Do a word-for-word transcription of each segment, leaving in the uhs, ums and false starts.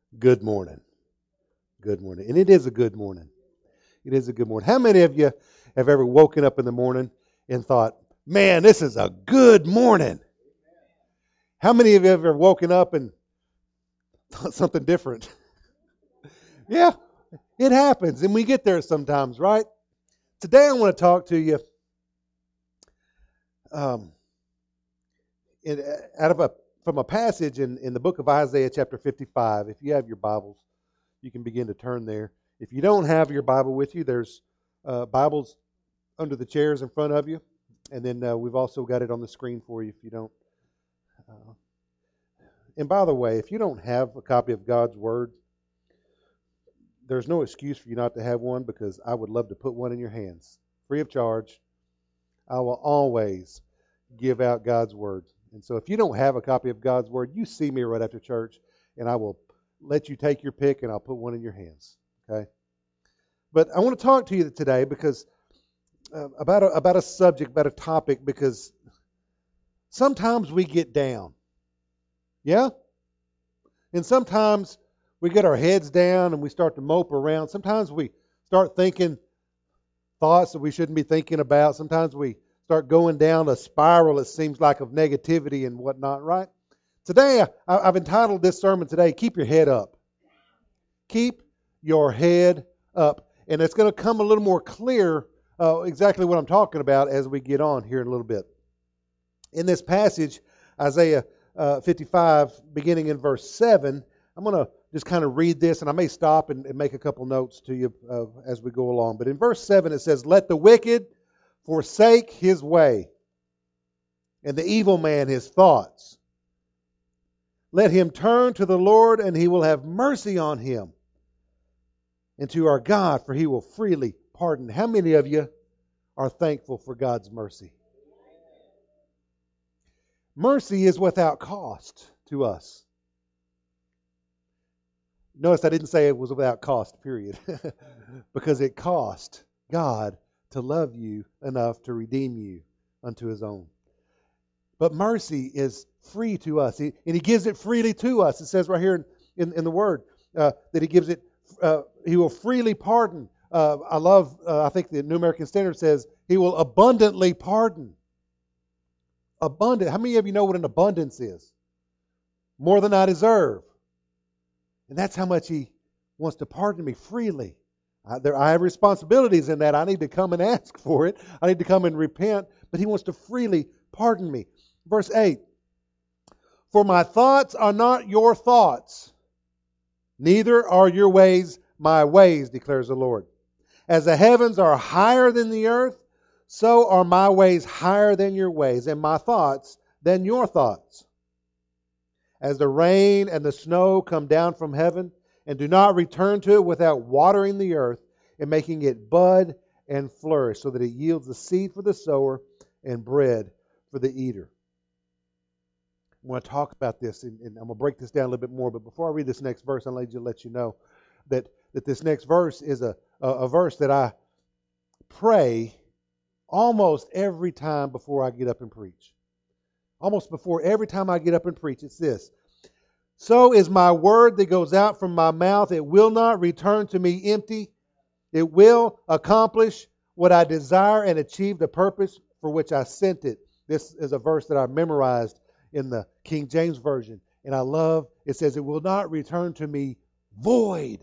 Good morning. Good morning. And it is a good morning. It is a good morning. How many of you have ever woken up in the morning and thought, man, this is a good morning? How many of you have ever woken up and thought something different? Yeah, it happens. And we get there sometimes, right? Today I want to talk to you um, in, out of a from a passage in, in the book of Isaiah chapter fifty-five. If you have your Bibles, you can begin to turn there. If you don't have your Bible with you, there's uh, Bibles under the chairs in front of you. And then uh, we've also got it on the screen for you if you don't. Uh, and by the way, if you don't have a copy of God's Word, there's no excuse for you not to have one, because I would love to put one in your hands, free of charge. I will always give out God's Word. And so if you don't have a copy of God's Word, you see me right after church, and I will let you take your pick, and I'll put one in your hands. Okay? But I want to talk to you today because uh, about a, about a subject, about a topic, because sometimes we get down. Yeah? And sometimes we get our heads down and we start to mope around. Sometimes we start thinking thoughts that we shouldn't be thinking about. Sometimes we start going down a spiral, it seems like, of negativity and whatnot, right? Today, I, I've entitled this sermon today, Keep Your Head Up. Keep your head up. And it's going to come a little more clear uh, exactly what I'm talking about as we get on here in a little bit. In this passage, Isaiah uh, fifty-five, beginning in verse seven, I'm going to just kind of read this, and I may stop and, and make a couple notes to you uh, as we go along. But in verse seven it says, "Let the wicked forsake his way, and the evil man his thoughts. Let him turn to the Lord, and he will have mercy on him, and to our God, for he will freely pardon." How many of you are thankful for God's mercy? Mercy is without cost to us. Notice I didn't say it was without cost, period. Because it cost God to love you enough to redeem you unto His own. But mercy is free to us. He, and He gives it freely to us. It says right here in, in, in the Word uh, that He gives it, uh, He will freely pardon. Uh, I love, uh, I think the New American Standard says, He will abundantly pardon. Abundant. How many of you know what an abundance is? More than I deserve. And that's how much He wants to pardon me freely. I, there, I have responsibilities in that. I need to come and ask for it. I need to come and repent. But He wants to freely pardon me. Verse eight. "For my thoughts are not your thoughts, neither are your ways my ways, declares the Lord. As the heavens are higher than the earth, so are my ways higher than your ways, and my thoughts than your thoughts. As the rain and the snow come down from heaven, and do not return to it without watering the earth and making it bud and flourish, so that it yields the seed for the sower and bread for the eater." I want to talk about this, and, and I'm going to break this down a little bit more. But before I read this next verse, I'll let you, let you know that, that this next verse is a, a, a verse that I pray almost every time before I get up and preach. Almost before every time I get up and preach, it's this. "So is my word that goes out from my mouth. It will not return to me empty. It will accomplish what I desire and achieve the purpose for which I sent it." This is a verse that I memorized in the King James Version. And I love, it says, "It will not return to me void."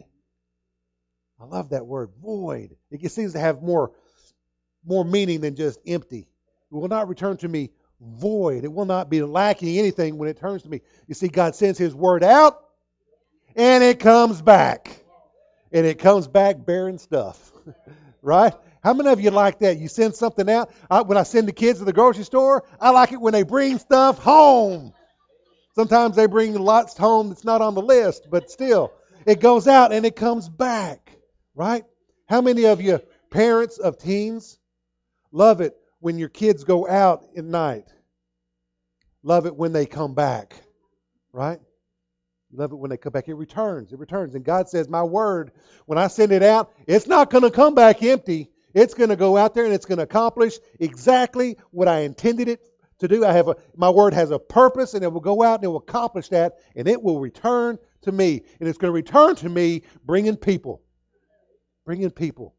I love that word, void. It seems to have more, more meaning than just empty. "It will not return to me void." It will not be lacking anything when it turns to me. You see, God sends His word out, and it comes back. And it comes back bearing stuff. Right? How many of you like that? You send something out. I, when I send the kids to the grocery store, I like it when they bring stuff home. Sometimes they bring lots home that's not on the list, but still, it goes out and it comes back. Right? How many of you parents of teens love it when your kids go out at night? Love it when they come back. Right? Love it when they come back. It returns. It returns. And God says, my word, when I send it out, it's not going to come back empty. It's going to go out there and it's going to accomplish exactly what I intended it to do. I have a, my word has a purpose, and it will go out and it will accomplish that, and it will return to me. And it's going to return to me bringing people. Bringing people.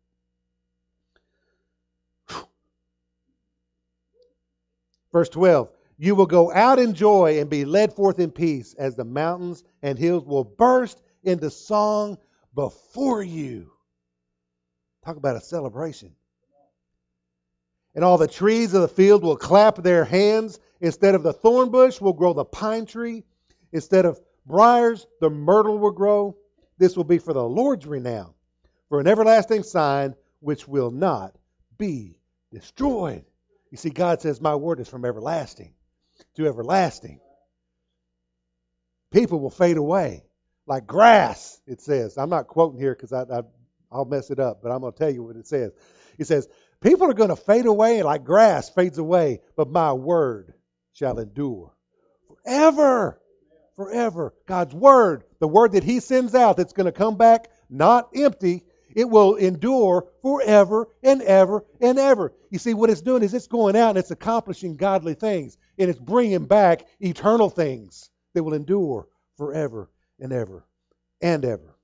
Verse twelve. You will go out in joy and be led forth in peace as the mountains and hills will burst into song before you. Talk about a celebration. And all the trees of the field will clap their hands. Instead of the thorn bush will grow the pine tree. Instead of briars, the myrtle will grow. This will be for the Lord's renown, for an everlasting sign which will not be destroyed. You see, God says, my word is from everlasting to everlasting. People will fade away like grass, it says. I'm not quoting here because I, I, I'll mess it up, but I'm going to tell you what it says. It says, people are going to fade away like grass fades away, but my word shall endure forever. Forever. God's word, the word that He sends out that's going to come back not empty, it will endure forever and ever and ever. You see, what it's doing is it's going out and it's accomplishing godly things. And it's bringing back eternal things that will endure forever and ever and ever.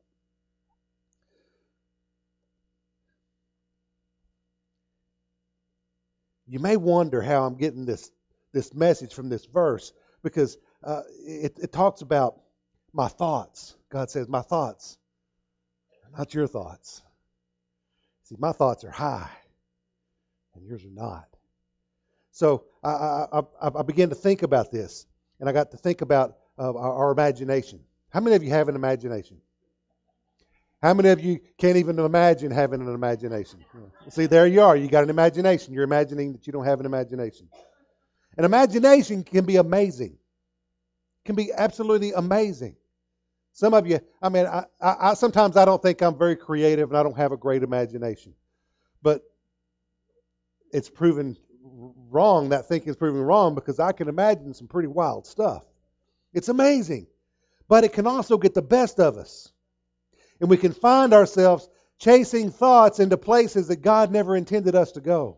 You may wonder how I'm getting this, this message from this verse, because uh, it, it talks about my thoughts. God says, my thoughts, not your thoughts. See, my thoughts are high, and yours are not. So I, I, I, I began to think about this, and I got to think about uh, our, our imagination. How many of you have an imagination? How many of you can't even imagine having an imagination? See, there you are. You got an imagination. You're imagining that you don't have an imagination. An imagination can be amazing. Can be absolutely amazing. Some of you, I mean, I, I, I sometimes I don't think I'm very creative and I don't have a great imagination. But it's proven wrong. That thinking is proven wrong because I can imagine some pretty wild stuff. It's amazing. But it can also get the best of us. And we can find ourselves chasing thoughts into places that God never intended us to go.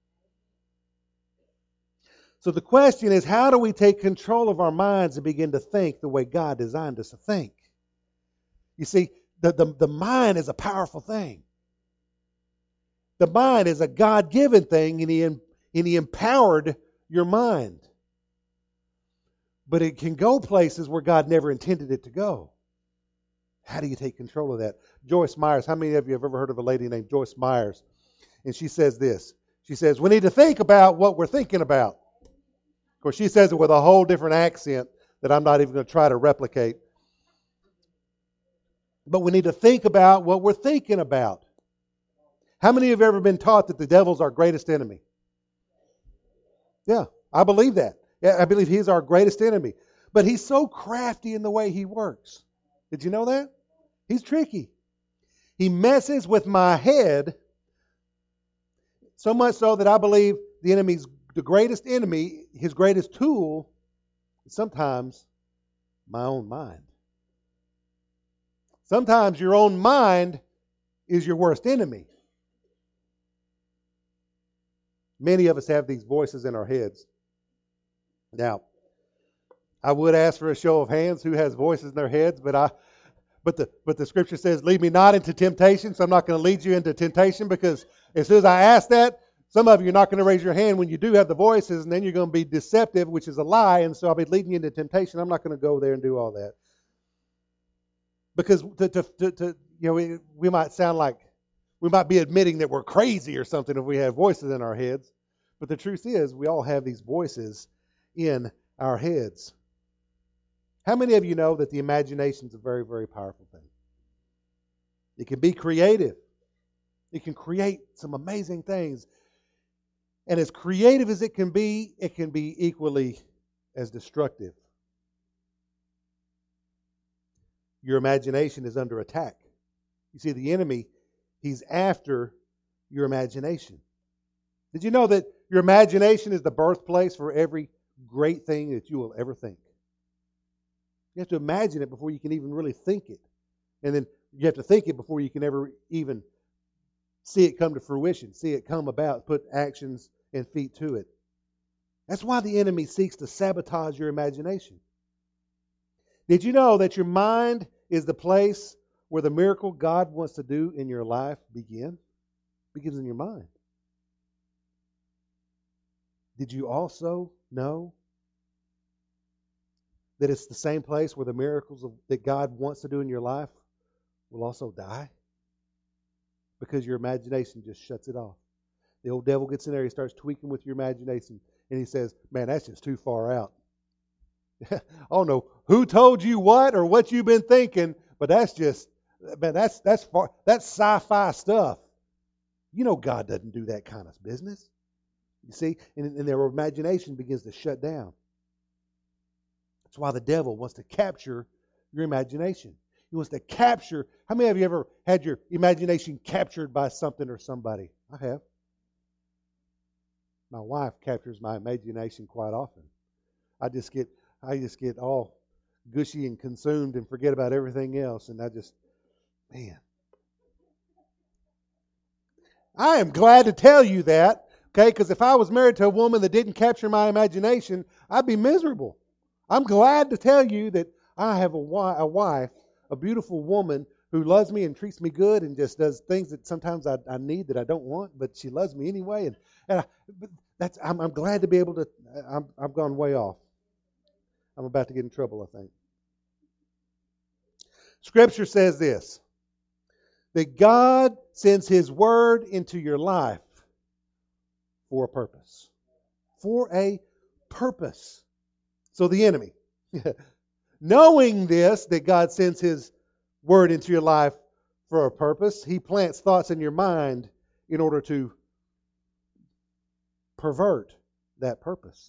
So the question is, how do we take control of our minds and begin to think the way God designed us to think? You see, the, the, the mind is a powerful thing. The mind is a God-given thing, and he, and he empowered your mind. But it can go places where God never intended it to go. How do you take control of that? Joyce Myers, how many of you have ever heard of a lady named Joyce Myers? And she says this. She says, we need to think about what we're thinking about. Of course, she says it with a whole different accent that I'm not even going to try to replicate. But we need to think about what we're thinking about. How many of you have ever been taught that the devil's our greatest enemy? Yeah, I believe that. Yeah, I believe he's our greatest enemy. But he's so crafty in the way he works. Did you know that? He's tricky. He messes with my head so much so that I believe the enemy's the greatest enemy, his greatest tool, is sometimes my own mind. Sometimes your own mind is your worst enemy. Many of us have these voices in our heads. Now, I would ask for a show of hands who has voices in their heads, but I, but the but the scripture says, "Lead me not into temptation." So I'm not going to lead you into temptation, because as soon as I ask that, some of you are not going to raise your hand when you do have the voices, and then you're going to be deceptive, which is a lie, and so I'll be leading you into temptation. I'm not going to go there and do all that, because to to to, to you know we we might sound like we might be admitting that we're crazy or something if we have voices in our heads, but the truth is we all have these voices in our heads. How many of you know that the imagination is a very, very powerful thing? It can be creative. It can create some amazing things. And as creative as it can be, it can be equally as destructive. Your imagination is under attack. You see, the enemy, he's after your imagination. Did you know that your imagination is the birthplace for every great thing that you will ever think? You have to imagine it before you can even really think it. And then you have to think it before you can ever even see it come to fruition, see it come about, put actions and feet to it. That's why the enemy seeks to sabotage your imagination. Did you know that your mind is the place where the miracle God wants to do in your life begin? Begins in your mind. Did you also know that it's the same place where the miracles of, that God wants to do in your life will also die? Because your imagination just shuts it off. The old devil gets in there, he starts tweaking with your imagination, and he says, man, that's just too far out. Oh no, who told you what or what you've been thinking, but that's just, man, that's that's far, that's sci-fi stuff. You know God doesn't do that kind of business. You see, and, and their imagination begins to shut down. That's why the devil wants to capture your imagination. He wants to capture. How many of you ever had your imagination captured by something or somebody? I have. My wife captures my imagination quite often. I just get, I just get all gushy and consumed and forget about everything else, and I just, man. I am glad to tell you that, okay? Because if I was married to a woman that didn't capture my imagination, I'd be miserable. I'm glad to tell you that I have a, wi- a wife, a beautiful woman who loves me and treats me good and just does things that sometimes I, I need that I don't want, but she loves me anyway. And, and I, that's I'm, I'm glad to be able to. I'm, I've gone way off. I'm about to get in trouble, I think. Scripture says this, that God sends His Word into your life for a purpose. For a purpose. So the enemy, knowing this, that God sends His Word into your life for a purpose, he plants thoughts in your mind in order to pervert that purpose.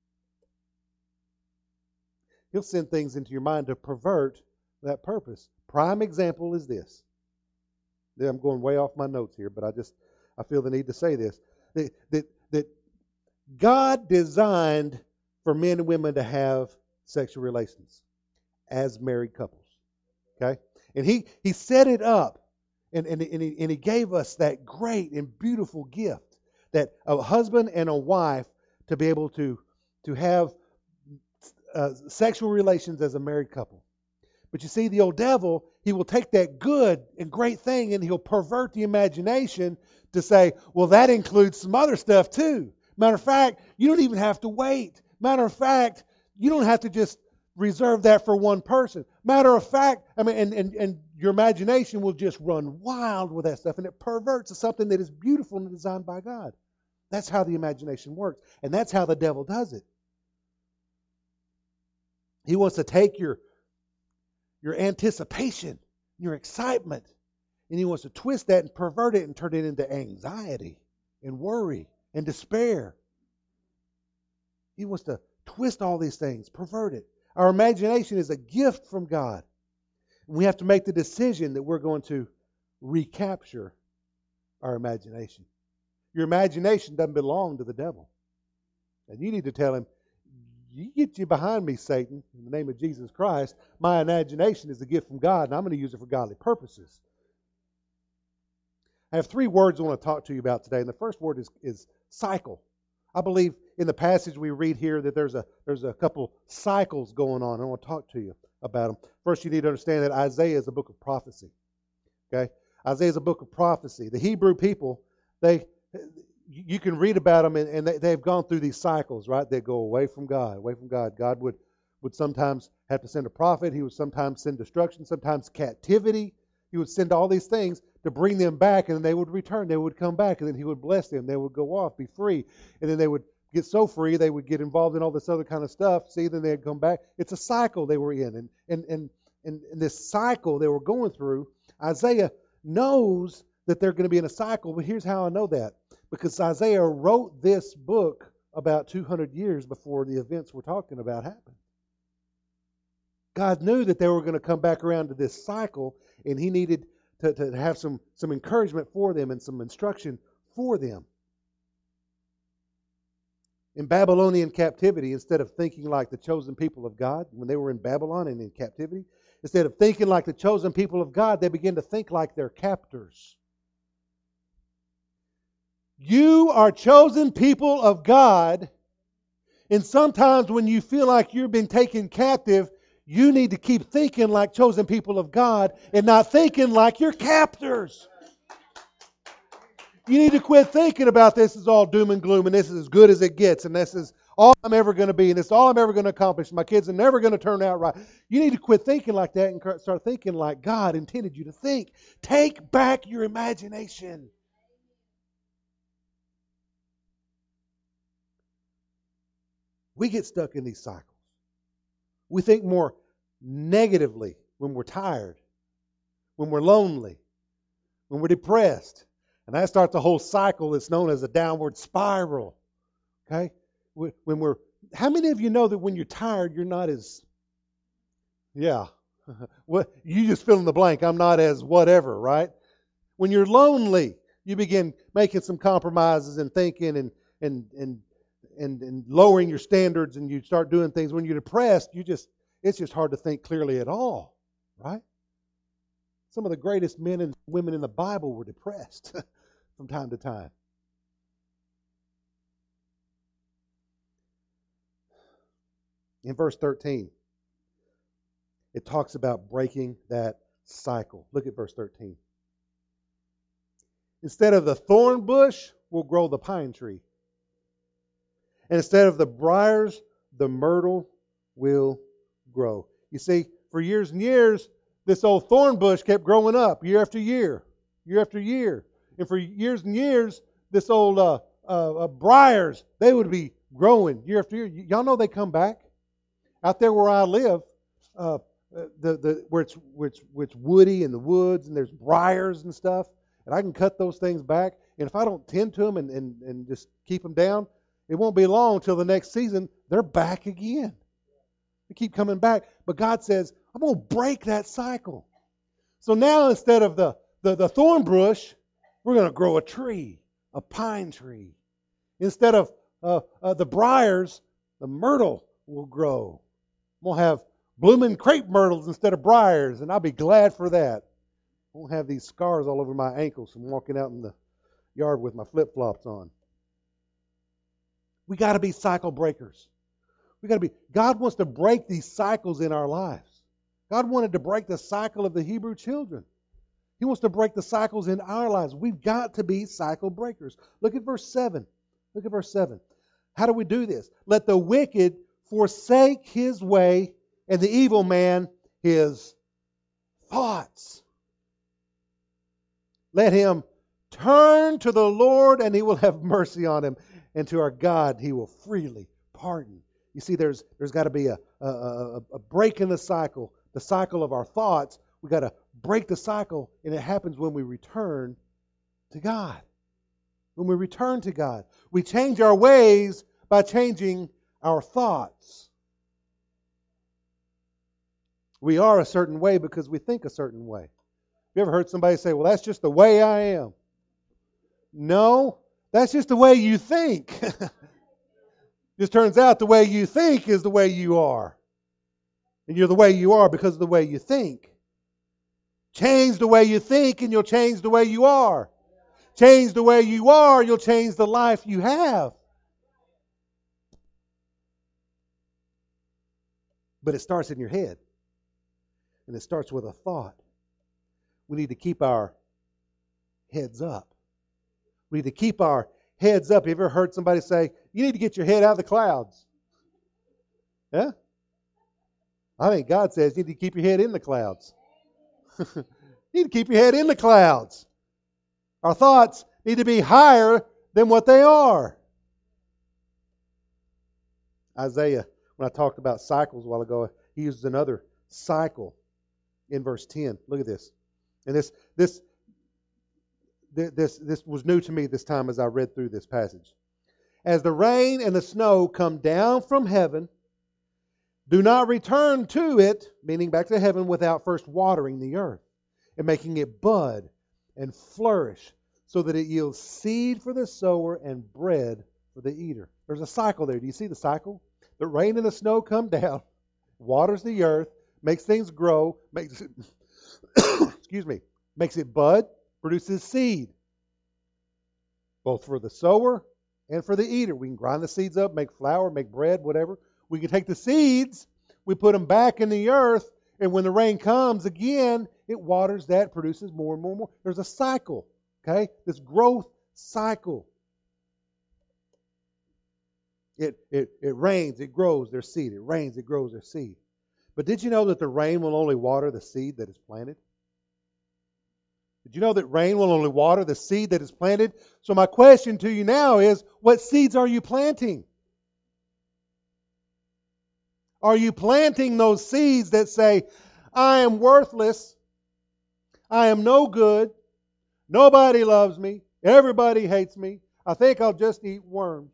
He'll send things into your mind to pervert that purpose. Prime example is this. I'm going way off my notes here, but I just I feel the need to say this. That, that, that God designed for men and women to have sexual relations as married couples. Okay? And He He set it up, and, and, and, he, and He gave us that great and beautiful gift, that a husband and a wife to be able to, to have uh, sexual relations as a married couple. But you see, the old devil, he will take that good and great thing and he'll pervert the imagination to say, well, that includes some other stuff too. Matter of fact, you don't even have to wait. Matter of fact, you don't have to just reserve that for one person. Matter of fact, I mean, and, and, and your imagination will just run wild with that stuff, and it perverts to something that is beautiful and designed by God. That's how the imagination works, and that's how the devil does it. He wants to take your your anticipation, your excitement, and he wants to twist that and pervert it and turn it into anxiety and worry and despair. He wants to twist all these things, pervert it. Our imagination is a gift from God. We have to make the decision that we're going to recapture our imagination. Your imagination doesn't belong to the devil. And you need to tell him, you get you behind me, Satan, in the name of Jesus Christ. My imagination is a gift from God, and I'm going to use it for godly purposes. I have three words I want to talk to you about today, and the first word is, is cycle. I believe in the passage we read here that there's a there's a couple cycles going on. I want to talk to you about them. First, you need to understand that Isaiah is a book of prophecy. Okay, Isaiah is a book of prophecy. The Hebrew people, they you can read about them, and, and they, they've gone through these cycles, right? They go away from God, away from God. God would would sometimes have to send a prophet. He would sometimes send destruction, sometimes captivity. He would send all these things to bring them back, and then they would return. They would come back, and then He would bless them. They would go off, be free, and then they would get so free they would get involved in all this other kind of stuff. See, then they'd come back. It's a cycle they were in, and and and and, and this cycle they were going through. Isaiah knows that they're going to be in a cycle, but here's how I know that. Because Isaiah wrote this book about two hundred years before the events we're talking about happened. God knew that they were going to come back around to this cycle, and He needed to, to have some, some encouragement for them and some instruction for them. In Babylonian captivity, instead of thinking like the chosen people of God, when they were in Babylon and in captivity, instead of thinking like the chosen people of God, they began to think like their captors. You are chosen people of God, And sometimes when you feel like you've been taken captive, you need to keep thinking like chosen people of God and not thinking like you're captors. You need to quit thinking about this is all doom and gloom and this is as good as it gets and this is all I'm ever going to be and this is all I'm ever going to accomplish. My kids are never going to turn out right. You need to quit thinking like that and start thinking like God intended you to think. Take back your imagination. We get stuck in these cycles. We think more negatively when we're tired, when we're lonely, when we're depressed. And that starts a whole cycle that's known as a downward spiral. Okay? When we're, how many of you know that when you're tired, you're not as, yeah, what you just fill in the blank. I'm not as whatever, right? When you're lonely, you begin making some compromises and thinking and and and and, and lowering your standards, and you start doing things. When you're depressed, you just it's just hard to think clearly at all, right? Some of the greatest men and women in the Bible were depressed from time to time. In verse thirteen, it talks about breaking that cycle. Look at verse thirteen. Instead of the thorn bush, will grow the pine tree. And instead of the briars, the myrtle will grow. You see, for years and years, this old thorn bush kept growing up year after year, year after year. And for years and years, this old uh, uh, uh, briars, they would be growing year after year. Y- y'all know they come back. Out there where I live, uh, the the where it's, where it's where it's woody in the woods and there's briars and stuff, and I can cut those things back. And if I don't tend to them and, and, and just keep them down, it won't be long until the next season they're back again. They keep coming back. But God says, I'm going to break that cycle. So now instead of the, the, the thorn bush, we're going to grow a tree, a pine tree. Instead of uh, uh, the briars, the myrtle will grow. I'm going to have blooming crepe myrtles instead of briars, and I'll be glad for that. I won't have these scars all over my ankles from walking out in the yard with my flip-flops on. We got to be cycle breakers. We got to be. God wants to break these cycles in our lives. God wanted to break the cycle of the Hebrew children. He wants to break the cycles in our lives. We've got to be cycle breakers. Look at verse seven. Look at verse seven. How do we do this? Let the wicked forsake his way, and the evil man his thoughts. Let him turn to the Lord, and He will have mercy on him. And to our God, He will freely pardon. You see, there's there's got to be a, a, a, a break in the cycle, the cycle of our thoughts. We've got to break the cycle, and it happens when we return to God. When we return to God. We change our ways by changing our thoughts. We are a certain way because we think a certain way. You ever heard somebody say, well, that's just the way I am? No, that's just the way you think. Just turns out the way you think is the way you are. And you're the way you are because of the way you think. Change the way you think and you'll change the way you are. Change the way you are, you'll change the life you have. But it starts in your head. And it starts with a thought. We need to keep our heads up. We need to keep our heads up. Have you ever heard somebody say, you need to get your head out of the clouds? Yeah? I think God says you need to keep your head in the clouds. You need to keep your head in the clouds. Our thoughts need to be higher than what they are. Isaiah, when I talked about cycles a while ago, he uses another cycle in verse ten. Look at this. And this this this this was new to me this time as I read through this passage. As the rain and the snow come down from heaven, do not return to it, meaning back to heaven, without first watering the earth and making it bud and flourish so that it yields seed for the sower and bread for the eater. There's a cycle there. Do you see the cycle? The rain and the snow come down, waters the earth, makes things grow, makes it, excuse me, makes it bud, produces seed, both for the sower and for the eater. We can grind the seeds up, make flour, make bread, whatever. We can take the seeds, we put them back in the earth, and when the rain comes again, it waters that, produces more and more and more. There's a cycle, okay? This growth cycle. It, it, it rains, it grows, there's seed. It rains, it grows, there's seed. But did you know that the rain will only water the seed that is planted? Did you know that rain will only water the seed that is planted? So my question to you now is, what seeds are you planting? Are you planting those seeds that say, I am worthless, I am no good, nobody loves me, everybody hates me, I think I'll just eat worms?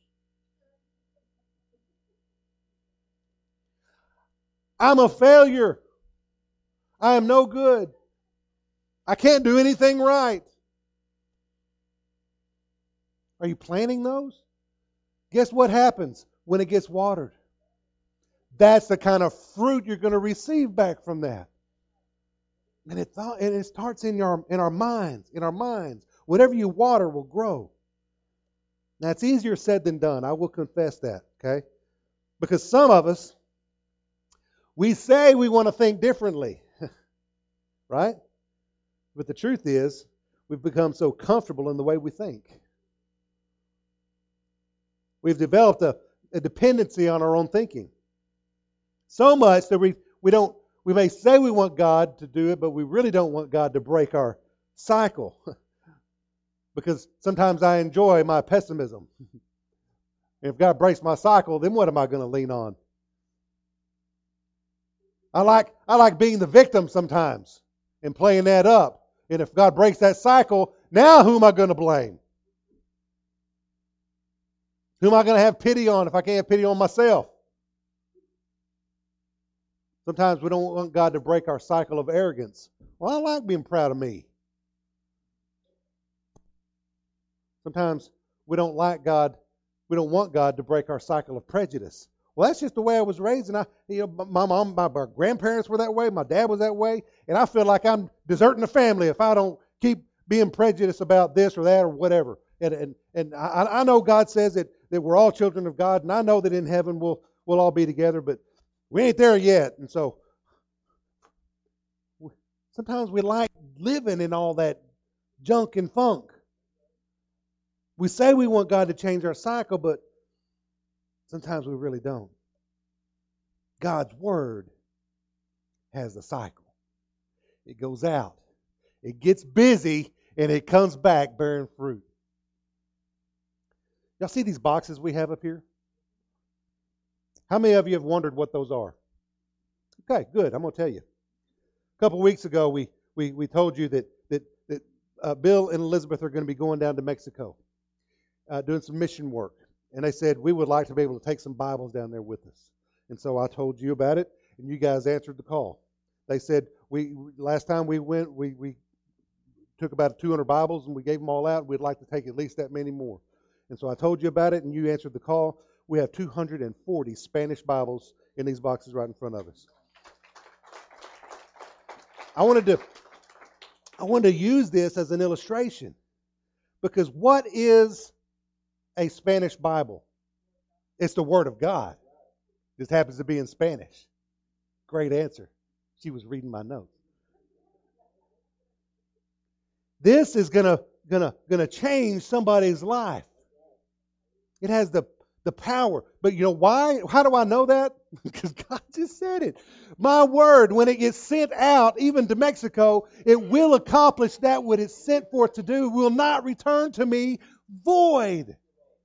I'm a failure. I am no good. I can't do anything right. Are you planting those? Guess what happens when it gets watered? That's the kind of fruit you're going to receive back from that. And it, th- and it starts in our, in our minds. In our minds. Whatever you water will grow. Now, it's easier said than done. I will confess that. Okay? Because some of us, we say we want to think differently. Right? But the truth is, we've become so comfortable in the way we think. We've developed a, a dependency on our own thinking. So much that we, we don't we may say we want God to do it, but we really don't want God to break our cycle. Because sometimes I enjoy my pessimism. If God breaks my cycle, then what am I going to lean on? I like I like being the victim sometimes and playing that up. And if God breaks that cycle, now who am I going to blame? Who am I going to have pity on if I can't have pity on myself? Sometimes we don't want God to break our cycle of arrogance. Well, I like being proud of me. Sometimes we don't like God, we don't want God to break our cycle of prejudice. Well, that's just the way I was raised, and I, you know, my mom, my, my grandparents were that way, my dad was that way, and I feel like I'm deserting the family if I don't keep being prejudiced about this or that or whatever. And and and I, I know God says that, that we're all children of God, and I know that in heaven we'll we'll all be together, but we ain't there yet. And so sometimes we like living in all that junk and funk. We say we want God to change our cycle, but sometimes we really don't. God's Word has a cycle. It goes out. It gets busy, and it comes back bearing fruit. Y'all see these boxes we have up here? How many of you have wondered what those are? Okay, good. I'm going to tell you. A couple of weeks ago, we we, we told you that, that, that uh, Bill and Elizabeth are going to be going down to Mexico, uh, doing some mission work. And they said, we would like to be able to take some Bibles down there with us. And so I told you about it, and you guys answered the call. They said, we last time we went, we, we took about two hundred Bibles, and we gave them all out. We'd like to take at least that many more. And so I told you about it, and you answered the call. We have two hundred forty Spanish Bibles in these boxes right in front of us. I wanted to, I wanted to use this as an illustration, because what is a Spanish Bible? It's the Word of God. This happens to be in Spanish. Great answer. She was reading my notes. This is gonna gonna gonna change somebody's life. It has the the power. But you know why? How do I know that? Because God just said it. My word, when it gets sent out, even to Mexico, it will accomplish that what it's sent forth to do. Will not return to me void.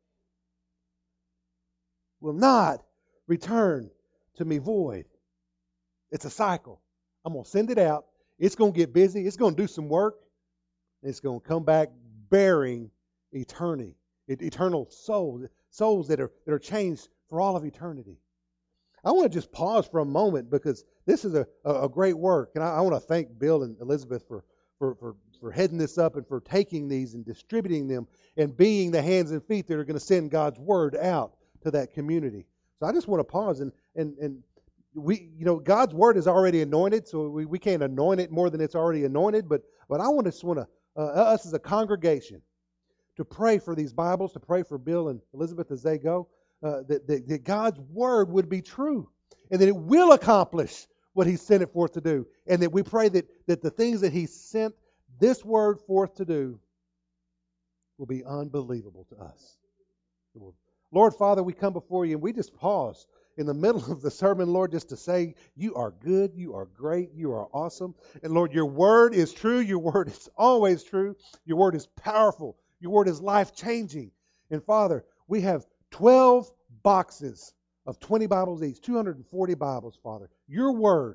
Will not return to me void. It's a cycle. I'm going to send it out. It's going to get busy. It's going to do some work. It's going to come back bearing eternity, eternal souls, souls that are that are changed for all of eternity. I want to just pause for a moment, because this is a, a, a great work. And I, I want to thank Bill and Elizabeth for, for, for, for heading this up and for taking these and distributing them and being the hands and feet that are going to send God's Word out to that community. So I just want to pause and and and we, you know, God's Word is already anointed, so we, we can't anoint it more than it's already anointed. But but I want to just want to uh, us as a congregation to pray for these Bibles, to pray for Bill and Elizabeth as they go, uh, that, that, that God's Word would be true and that it will accomplish what He sent it forth to do. And that we pray that, that the things that He sent this Word forth to do will be unbelievable to us. Lord, Father, we come before You and we just pause in the middle of the sermon, Lord, just to say, You are good, You are great, You are awesome. And Lord, Your Word is true. Your Word is always true. Your Word is powerful. Your Word is life-changing. And Father, we have twelve boxes of twenty Bibles each, two hundred forty Bibles, Father. Your Word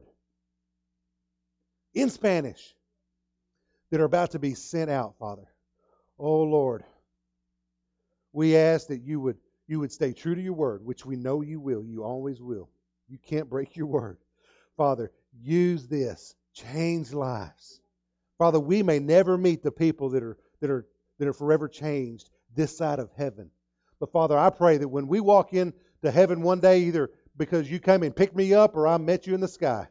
in Spanish that are about to be sent out, Father. Oh, Lord, we ask that You would You would stay true to Your Word, which we know You will. You always will. You can't break Your Word. Father, use this. Change lives. Father, we may never meet the people that are that are that are forever changed this side of heaven. But Father, I pray that when we walk into heaven one day, either because You came and picked me up or I met You in the sky,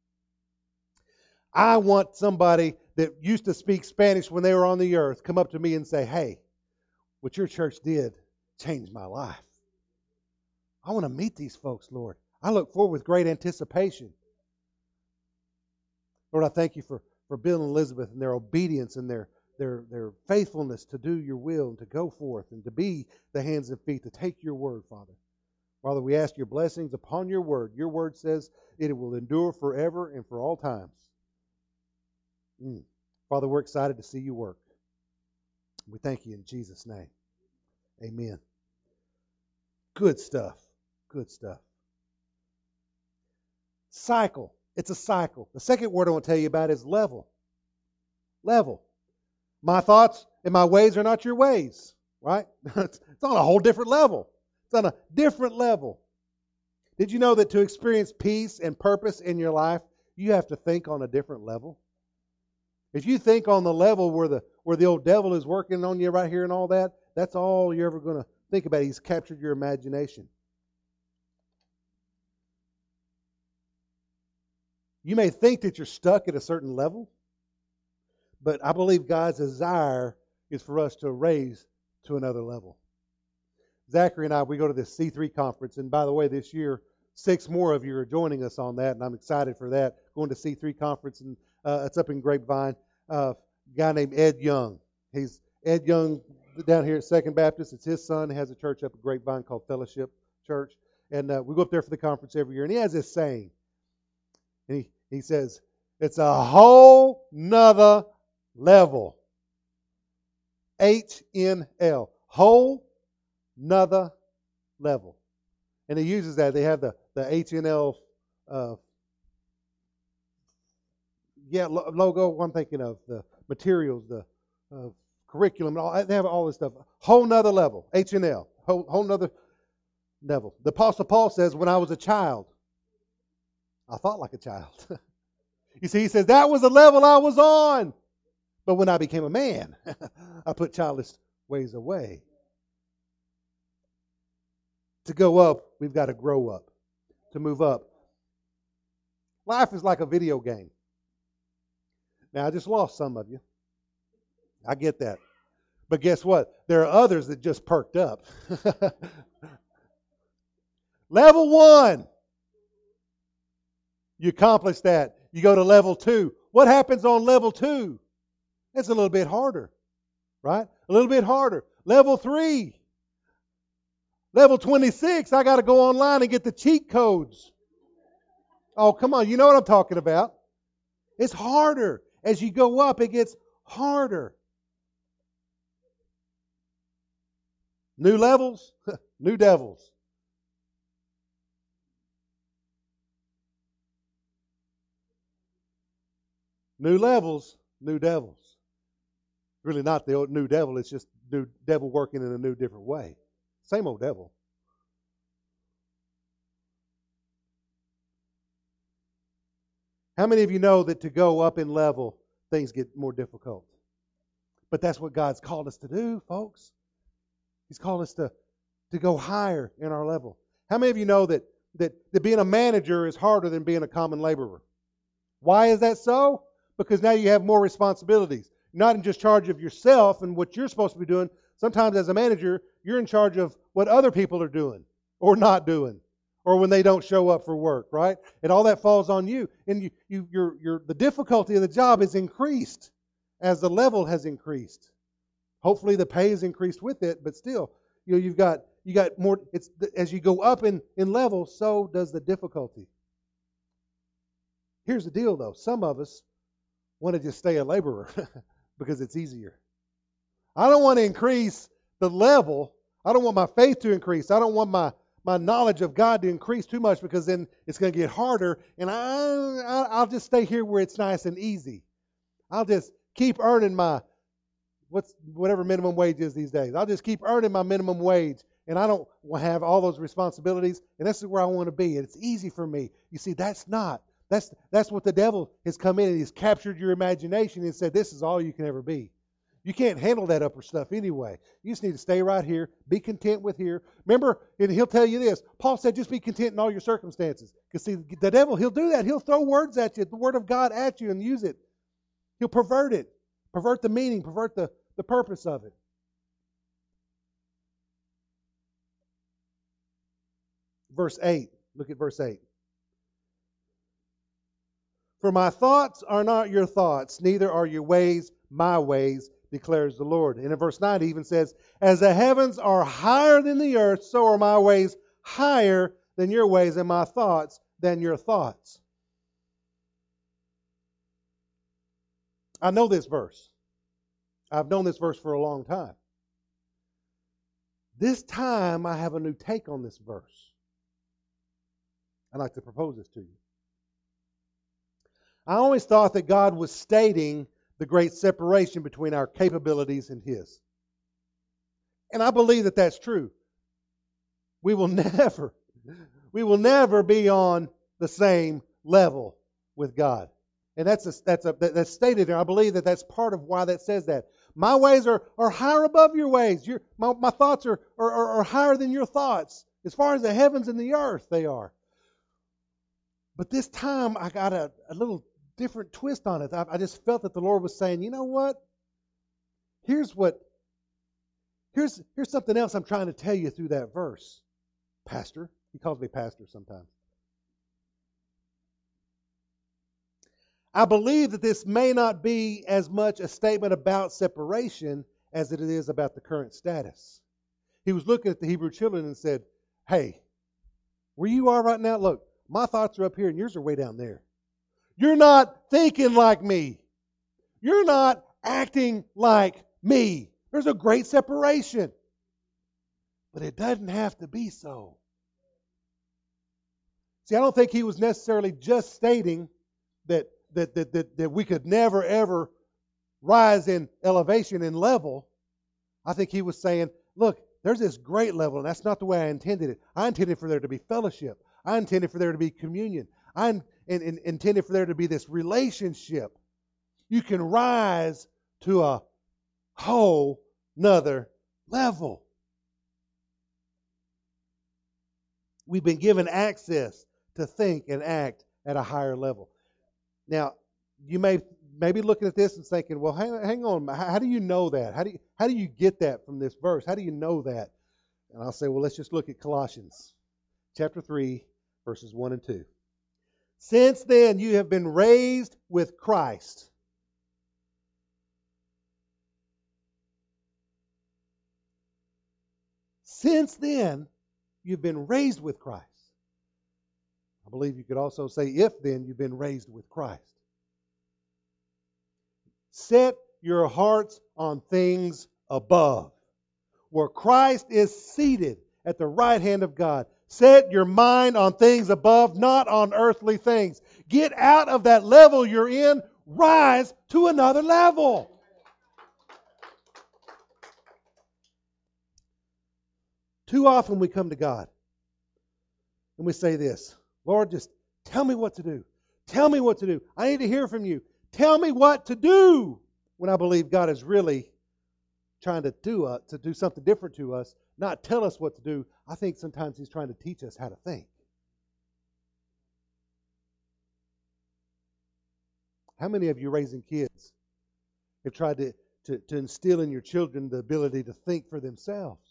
I want somebody that used to speak Spanish when they were on the earth come up to me and say, hey, what Your church did changed my life. I want to meet these folks, Lord. I look forward with great anticipation. Lord, I thank You for, for Bill and Elizabeth and their obedience and their, their, their faithfulness to do Your will and to go forth and to be the hands and feet to take Your Word, Father. Father, we ask Your blessings upon Your Word. Your Word says it will endure forever and for all times. Mm. Father, we're excited to see You work. We thank You in Jesus' name. Amen. Good stuff. Good stuff. Cycle. It's a cycle. The second word I want to tell you about is level. Level. My thoughts and my ways are not Your ways. Right? It's on a whole different level. It's on a different level. Did you know that to experience peace and purpose in your life, you have to think on a different level? If you think on the level where the where the old devil is working on you right here and all that, that's all you're ever going to think about. He's captured your imagination. You may think that you're stuck at a certain level, but I believe God's desire is for us to raise to another level. Zachary and I, we go to this C three conference, and by the way, this year, six more of you are joining us on that, and I'm excited for that. Going to C three conference, and uh, it's up in Grapevine. Uh, a guy named Ed Young. He's Ed Young down here at Second Baptist. It's his son. He has a church up at Grapevine called Fellowship Church, and uh, we go up there for the conference every year. And he has this saying, and he he says, "It's a whole nother level." H N L, whole nother level. And he uses that. They have the, the H N L uh, yeah, logo. I'm thinking of the materials, the uh, curriculum. All, they have all this stuff. Whole nother level. H N L. Whole, whole nother level. The Apostle Paul says, when I was a child, I thought like a child. You see, he says, that was the level I was on. But when I became a man, I put childish ways away. To go up, we've got to grow up. To move up. Life is like a video game. Now, I just lost some of you. I get that. But guess what? There are others that just perked up. Level one. You accomplish that. You go to level two. What happens on level two? It's a little bit harder. Right? A little bit harder. Level three. Level twenty-six, I got to go online and get the cheat codes. Oh, come on. You know what I'm talking about. It's harder. As you go up, it gets harder. New levels, new devils. New levels, new devils. Really not the old new devil. It's just new devil working in a new, different way. Same old devil. How many of you know that to go up in level, things get more difficult? But that's what God's called us to do, folks. He's called us to, to go higher in our level. How many of you know that, that, that being a manager is harder than being a common laborer? Why is that so? Because now you have more responsibilities. You're not in just charge of yourself and what you're supposed to be doing. Sometimes as a manager, you're in charge of what other people are doing or not doing, or when they don't show up for work, right? And all that falls on you. And you, you, your, your, the difficulty of the job is increased as the level has increased. Hopefully the pay is increased with it, but still, you know, you've got you got more. It's as you go up in, in level, so does the difficulty. Here's the deal, though. Some of us want to just stay a laborer because it's easier. I don't want to increase the level. I don't want my faith to increase. I don't want my, my knowledge of God to increase too much because then it's going to get harder. And I, I, I'll just stay here where it's nice and easy. I'll just keep earning my what's whatever minimum wage is these days. I'll just keep earning my minimum wage. And I don't have all those responsibilities. And this is where I want to be. And it's easy for me. You see, that's not. That's that's what the devil has come in and he's captured your imagination and said, this is all you can ever be. You can't handle that upper stuff anyway. You just need to stay right here, be content with here. Remember, and he'll tell you this. Paul said, just be content in all your circumstances. Because see, the devil, he'll do that. He'll throw words at you, the word of God at you and use it. He'll pervert it. Pervert the meaning, pervert the, the purpose of it. Verse eight. Look at verse eight. For my thoughts are not your thoughts, neither are your ways my ways, declares the Lord. And in verse nine it even says, as the heavens are higher than the earth, so are my ways higher than your ways, and my thoughts than your thoughts. I know this verse. I've known this verse for a long time. This time I have a new take on this verse. I'd like to propose this to you. I always thought that God was stating the great separation between our capabilities and His. And I believe that that's true. We will never, we will never be on the same level with God. And that's a, that's a, that's stated there. I believe that that's part of why that says that. My ways are, are higher above your ways. Your, my, my thoughts are, are, are higher than your thoughts. As far as the heavens and the earth, they are. But this time I got a, a little different twist on it. I, I just felt that the Lord was saying, you know what? Here's what, here's, here's something else I'm trying to tell you through that verse. Pastor. He calls me pastor sometimes. I believe that this may not be as much a statement about separation as it is about the current status. He was looking at the Hebrew children and said, hey, where you are right now, look, my thoughts are up here and yours are way down there. You're not thinking like me. You're not acting like me. There's a great separation. But it doesn't have to be so. See, I don't think he was necessarily just stating that that that that, that we could never ever rise in elevation and level. I think he was saying, look, there's this great level, and that's not the way I intended it. I intended for there to be fellowship. I intended for there to be communion. I in, in, intended for there to be this relationship. You can rise to a whole nother level. We've been given access to think and act at a higher level. Now, you may, may be looking at this and thinking, well, hang, hang on, how, how do you know that? How do you, how do you get that from this verse? How do you know that? And I'll say, well, let's just look at Colossians chapter three, verses one and two. Since then you have been raised with Christ. Since then, you've been raised with Christ. I believe you could also say, if then you've been raised with Christ. Set your hearts on things above, where Christ is seated at the right hand of God. Set your mind on things above, not on earthly things. Get out of that level you're in. Rise to another level. Too often we come to God and we say this, Lord, just tell me what to do. Tell me what to do. I need to hear from you. Tell me what to do. When I believe God is really trying to do uh, to do something different to us, not tell us what to do. I think sometimes He's trying to teach us how to think. How many of you raising kids have tried to to, to instill in your children the ability to think for themselves.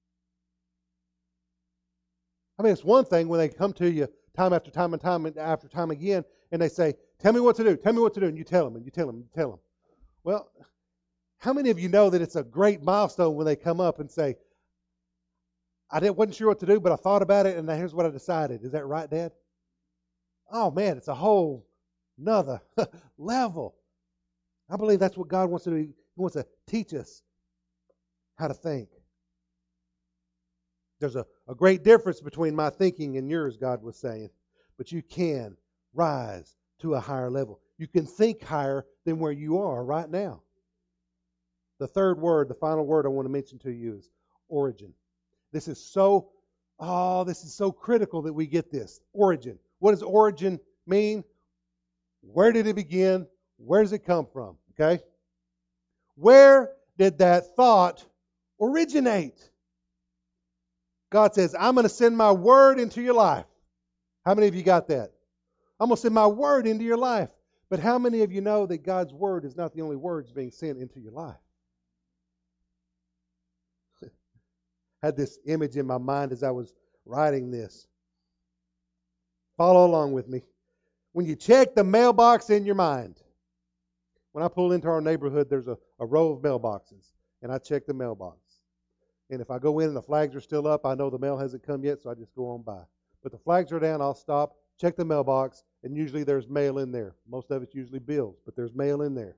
I mean, it's one thing when they come to you time after time and time after time again, and they say, tell me what to do, tell me what to do, and you tell them, and you tell them, and you tell them. Well, how many of you know that it's a great milestone when they come up and say, I didn't, wasn't sure what to do, but I thought about it, and here's what I decided. Is that right, Dad? Oh, man, it's a whole nother level. I believe that's what God wants to do. He wants to teach us how to think. There's a, a great difference between my thinking and yours, God was saying. But you can rise to a higher level. You can think higher than where you are right now. The third word, the final word I want to mention to you is origin. This is so, oh, this is so critical that we get this. Origin. What does origin mean? Where did it begin? Where does it come from? Okay? Where did that thought originate? God says, I'm going to send my word into your life. How many of you got that? I'm going to send my word into your life. But how many of you know that God's word is not the only words being sent into your life? I had this image in my mind as I was writing this. Follow along with me. When you check the mailbox in your mind, when I pull into our neighborhood, there's a, a row of mailboxes, and I check the mailbox. And if I go in and the flags are still up, I know the mail hasn't come yet, so I just go on by. But the flags are down, I'll stop, check the mailbox, and usually there's mail in there. Most of it's usually bills, but there's mail in there.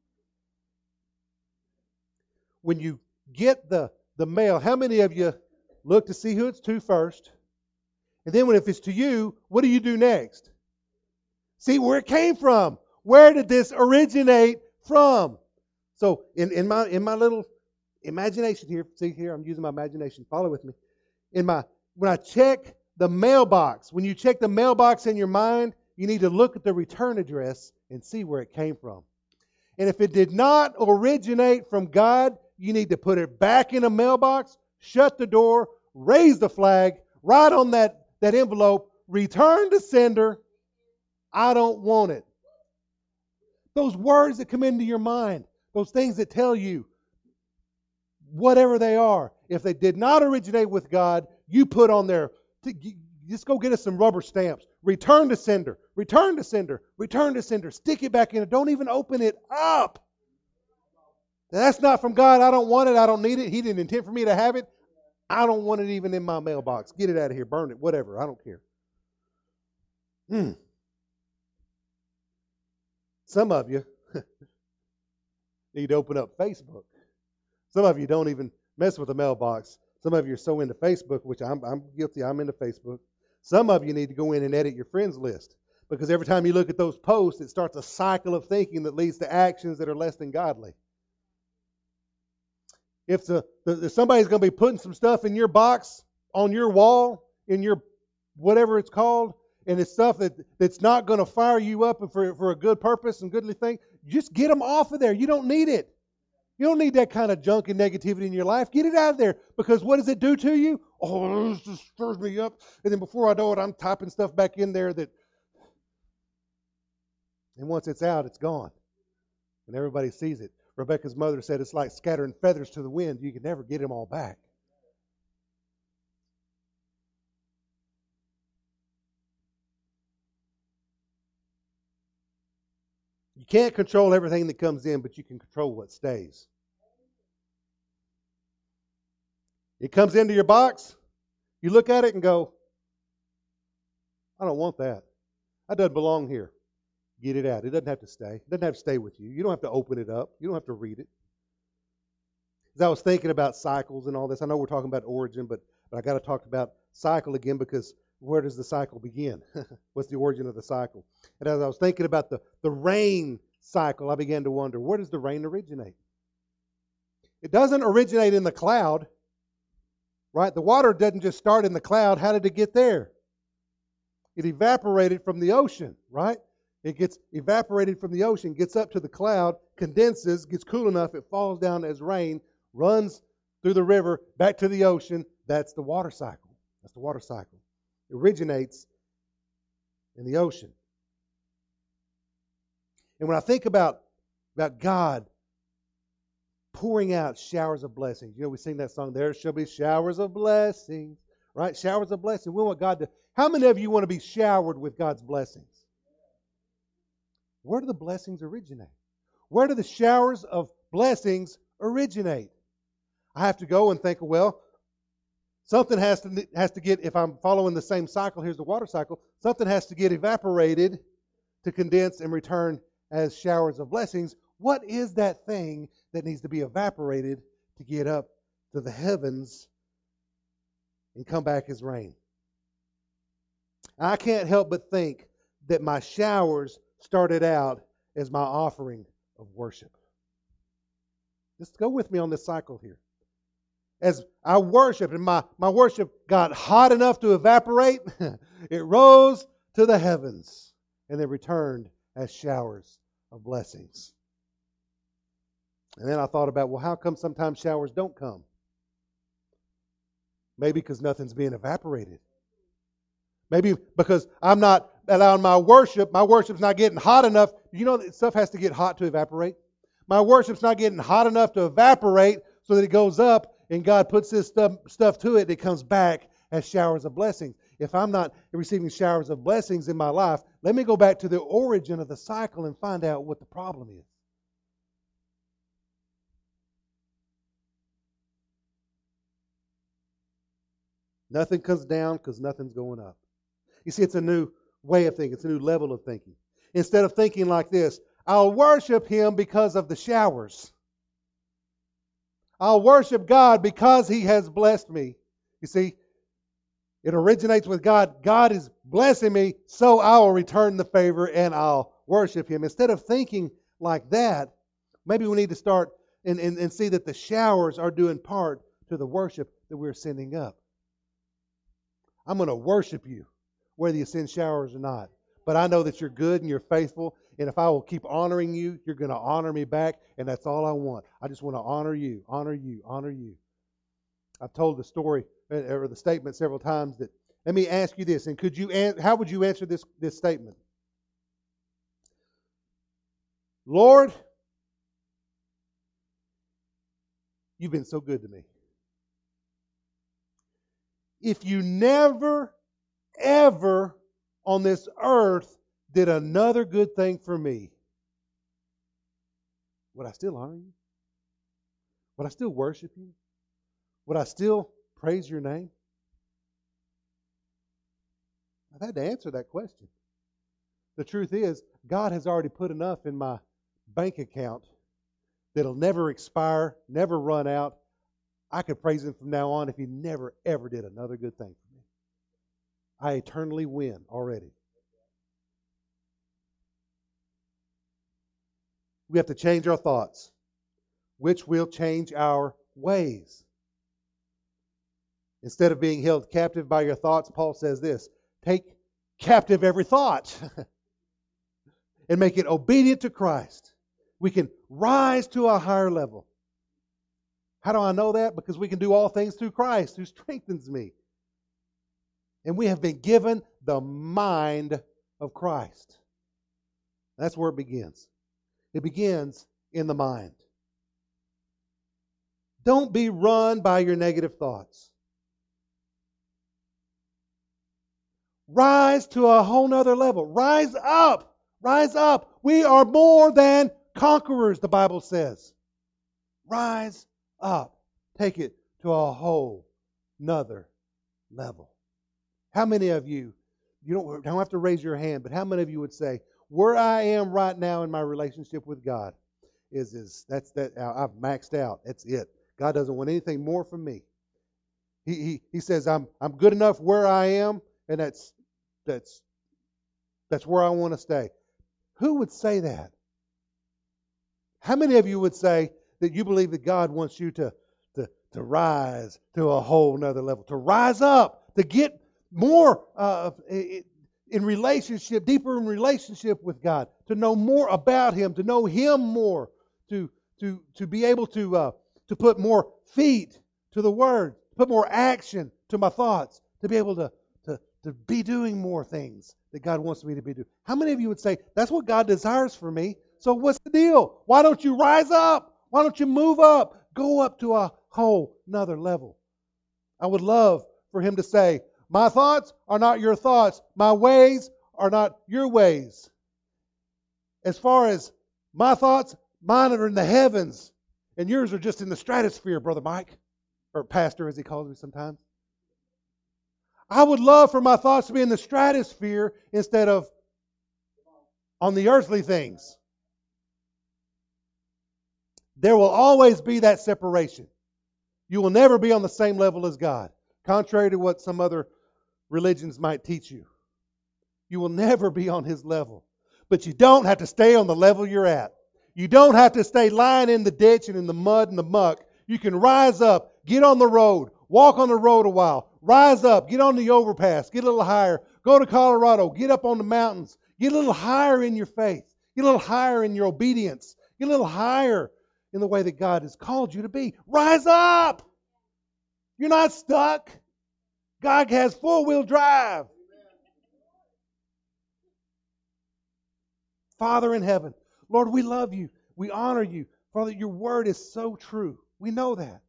When you get the, the mail, how many of you look to see who it's to first? And then when if it's to you, what do you do next? See where it came from. Where did this originate from? So in, in my in my little imagination here, see here, I'm using my imagination. Follow with me. In my when I check the mailbox, when you check the mailbox in your mind, you need to look at the return address and see where it came from. And if it did not originate from God, you need to put it back in a mailbox, shut the door, raise the flag, write on that, that envelope, return to sender. I don't want it. Those words that come into your mind, those things that tell you, whatever they are, if they did not originate with God, you put on there, just go get us some rubber stamps. Return to sender, return to sender, return to sender. Stick it back in it. Don't even open it up. That's not from God. I don't want it. I don't need it. He didn't intend for me to have it. I don't want it even in my mailbox. Get it out of here. Burn it. Whatever. I don't care. Hmm. Some of you need to open up Facebook. Some of you don't even mess with the mailbox. Some of you are so into Facebook, which I'm, I'm guilty. I'm into Facebook. Some of you need to go in and edit your friends list. Because every time you look at those posts, it starts a cycle of thinking that leads to actions that are less than godly. If the, the if somebody's going to be putting some stuff in your box, on your wall, in your whatever it's called, and it's stuff that, that's not going to fire you up for, for a good purpose and goodly thing, just get them off of there. You don't need it. You don't need that kind of junk and negativity in your life. Get it out of there. Because what does it do to you? Oh, this just stirs me up. And then before I know it, I'm typing stuff back in there that... And once it's out, it's gone. And everybody sees it. Rebecca's mother said it's like scattering feathers to the wind. You can never get them all back. You can't control everything that comes in, but you can control what stays. It comes into your box. You look at it and go, I don't want that. That doesn't belong here. Get it out. It doesn't have to stay. It doesn't have to stay with you. You don't have to open it up. You don't have to read it. As I was thinking about cycles and all this, I know we're talking about origin, but, but I got to talk about cycle again, because where does the cycle begin? What's the origin of the cycle? And as I was thinking about the, the rain cycle, I began to wonder, where does the rain originate? It doesn't originate in the cloud, right? The water doesn't just start in the cloud. How did it get there? It evaporated from the ocean, right? It gets evaporated from the ocean, gets up to the cloud, condenses, gets cool enough, it falls down as rain, runs through the river, back to the ocean. That's the water cycle. That's the water cycle. It originates in the ocean. And when I think about, about God pouring out showers of blessings. You know, we sing that song, there shall be showers of blessings, right? Showers of blessings. We want God to, how many of you want to be showered with God's blessings? Where do the blessings originate? Where do the showers of blessings originate? I have to go and think, well, something has to has to get, if I'm following the same cycle, here's the water cycle, something has to get evaporated to condense and return as showers of blessings. What is that thing that needs to be evaporated to get up to the heavens and come back as rain? I can't help but think that my showers started out as my offering of worship. Just go with me on this cycle here. As I worshiped and my, my worship got hot enough to evaporate, it rose to the heavens and then returned as showers of blessings. And then I thought about, well, how come sometimes showers don't come? Maybe because nothing's being evaporated. Maybe because I'm not allowing my worship, my worship's not getting hot enough. You know that stuff has to get hot to evaporate? My worship's not getting hot enough to evaporate so that it goes up and God puts this stuff, stuff to it and it comes back as showers of blessings. If I'm not receiving showers of blessings in my life, let me go back to the origin of the cycle and find out what the problem is. Nothing comes down because nothing's going up. You see, it's a new way of thinking. It's a new level of thinking. Instead of thinking like this, I'll worship Him because of the showers. I'll worship God because He has blessed me. You see, it originates with God. God is blessing me, so I will return the favor and I'll worship Him. Instead of thinking like that, maybe we need to start and, and, and see that the showers are doing part to the worship that we're sending up. I'm going to worship you, whether you send showers or not. But I know that you're good and you're faithful. And if I will keep honoring you, you're going to honor me back. And that's all I want. I just want to honor you, honor you, honor you. I've told the story or the statement several times that, let me ask you this. And could you, how would you answer this, this statement? Lord, you've been so good to me. If you never, ever on this earth did another good thing for me, would I still honor you? Would I still worship you? Would I still praise your name? I've had to answer that question. The truth is, God has already put enough in my bank account that'll never expire, never run out. I could praise Him from now on if He never, ever did another good thing for me. I eternally win already. We have to change our thoughts, which will change our ways. Instead of being held captive by your thoughts, Paul says this, take captive every thought and make it obedient to Christ. We can rise to a higher level. How do I know that? Because we can do all things through Christ who strengthens me. And we have been given the mind of Christ. That's where it begins. It begins in the mind. Don't be run by your negative thoughts. Rise to a whole nother level. Rise up. Rise up. We are more than conquerors, the Bible says. Rise up. Take it to a whole nother level. How many of you, you don't, don't have to raise your hand, but how many of you would say, where I am right now in my relationship with God is, is that's that I've maxed out. That's it. God doesn't want anything more from me. He he, he says I'm I'm good enough where I am, and that's that's that's where I want to stay. Who would say that? How many of you would say that you believe that God wants you to to to rise to a whole nother level, to rise up, to get more uh, in relationship, deeper in relationship with God, to know more about Him, to know Him more, to to to be able to uh, to put more feet to the Word, put more action to my thoughts, to be able to to to be doing more things that God wants me to be doing. How many of you would say that's what God desires for me? So what's the deal? Why don't you rise up? Why don't you move up? Go up to a whole nother level. I would love for him to say, my thoughts are not your thoughts. My ways are not your ways. As far as my thoughts, mine are in the heavens, and yours are just in the stratosphere, Brother Mike, or Pastor as he calls me sometimes. I would love for my thoughts to be in the stratosphere instead of on the earthly things. There will always be that separation. You will never be on the same level as God, contrary to what some other religions might teach you. You will never be on His level. But you don't have to stay on the level you're at. You don't have to stay lying in the ditch and in the mud and the muck. You can rise up, get on the road, walk on the road a while, rise up, get on the overpass, get a little higher, go to Colorado, get up on the mountains, get a little higher in your faith, get a little higher in your obedience, get a little higher in the way that God has called you to be. Rise up! You're not stuck. God has four-wheel drive. Father in heaven, Lord, we love you. We honor you. Father, your word is so true. We know that.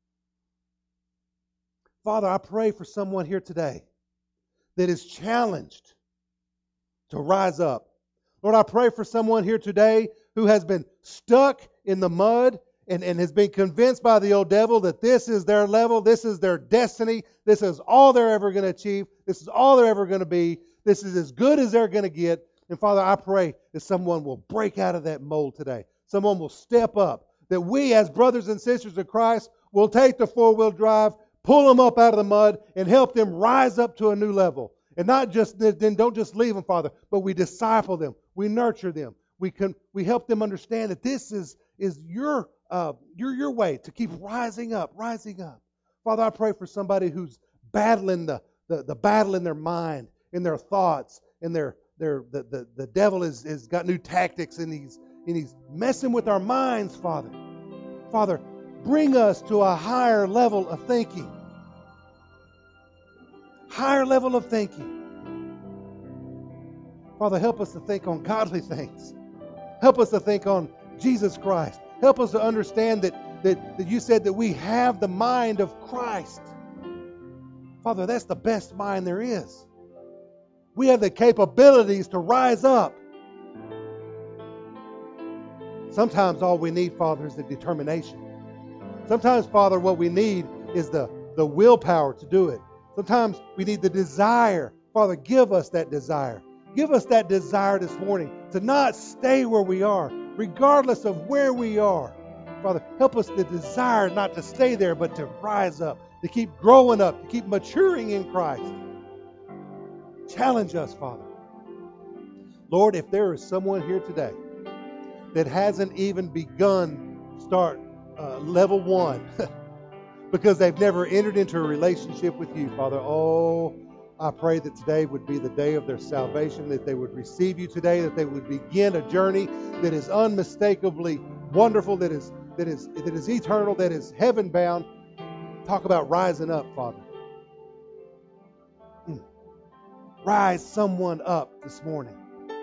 Father, I pray for someone here today that is challenged to rise up. Lord, I pray for someone here today who has been stuck in the mud and, and has been convinced by the old devil that this is their level, this is their destiny, this is all they're ever going to achieve, this is all they're ever going to be, this is as good as they're going to get. And Father, I pray that someone will break out of that mold today. Someone will step up. That we as brothers and sisters of Christ will take the four-wheel drive, pull them up out of the mud, and help them rise up to a new level. And not just, then don't just leave them, Father, but we disciple them. We nurture them. We can, we help them understand that this is, is your, uh, your, your way to keep rising up, rising up. Father, I pray for somebody who's battling the, the, the battle in their mind, in their thoughts, in their They're, the, the, the devil has, has got new tactics and he's, and he's messing with our minds, Father. Father, bring us to a higher level of thinking. Higher level of thinking. Father, help us to think on godly things. Help us to think on Jesus Christ. Help us to understand that, that, that you said that we have the mind of Christ. Father, that's the best mind there is. We have the capabilities to rise up. Sometimes all we need, Father, is the determination. Sometimes, Father, what we need is the, the willpower to do it. Sometimes we need the desire. Father, give us that desire. Give us that desire this morning to not stay where we are, regardless of where we are. Father, help us the desire not to stay there, but to rise up, to keep growing up, to keep maturing in Christ. Challenge us, Father. Lord, if there is someone here today that hasn't even begun start uh, level one because they've never entered into a relationship with you, Father, oh, I pray that today would be the day of their salvation, that they would receive you today, that they would begin a journey that is unmistakably wonderful, that is that is that is eternal, that is heaven bound. Talk about rising up, Father. Mm. Rise someone up this morning.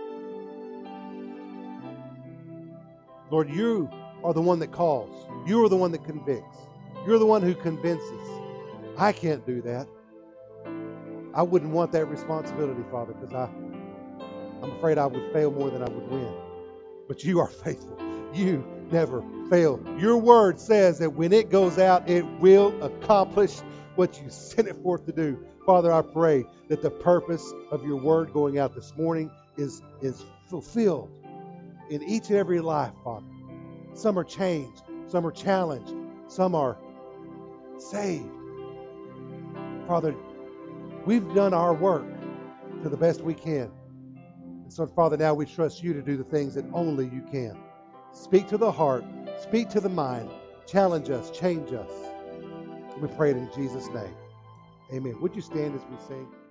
Lord, you are the one that calls. You are the one that convicts. You're the one who convinces. I can't do that. I wouldn't want that responsibility, Father, because I, I'm afraid I would fail more than I would win. But you are faithful. You never fail. Your word says that when it goes out, it will accomplish what you sent it forth to do. Father, I pray that the purpose of your word going out this morning is, is fulfilled in each and every life, Father. Some are changed. Some are challenged. Some are saved. Father, we've done our work to the best we can. And so, Father, now we trust you to do the things that only you can. Speak to the heart. Speak to the mind. Challenge us. Change us. We pray it in Jesus' name. Amen. Would you stand as we sing?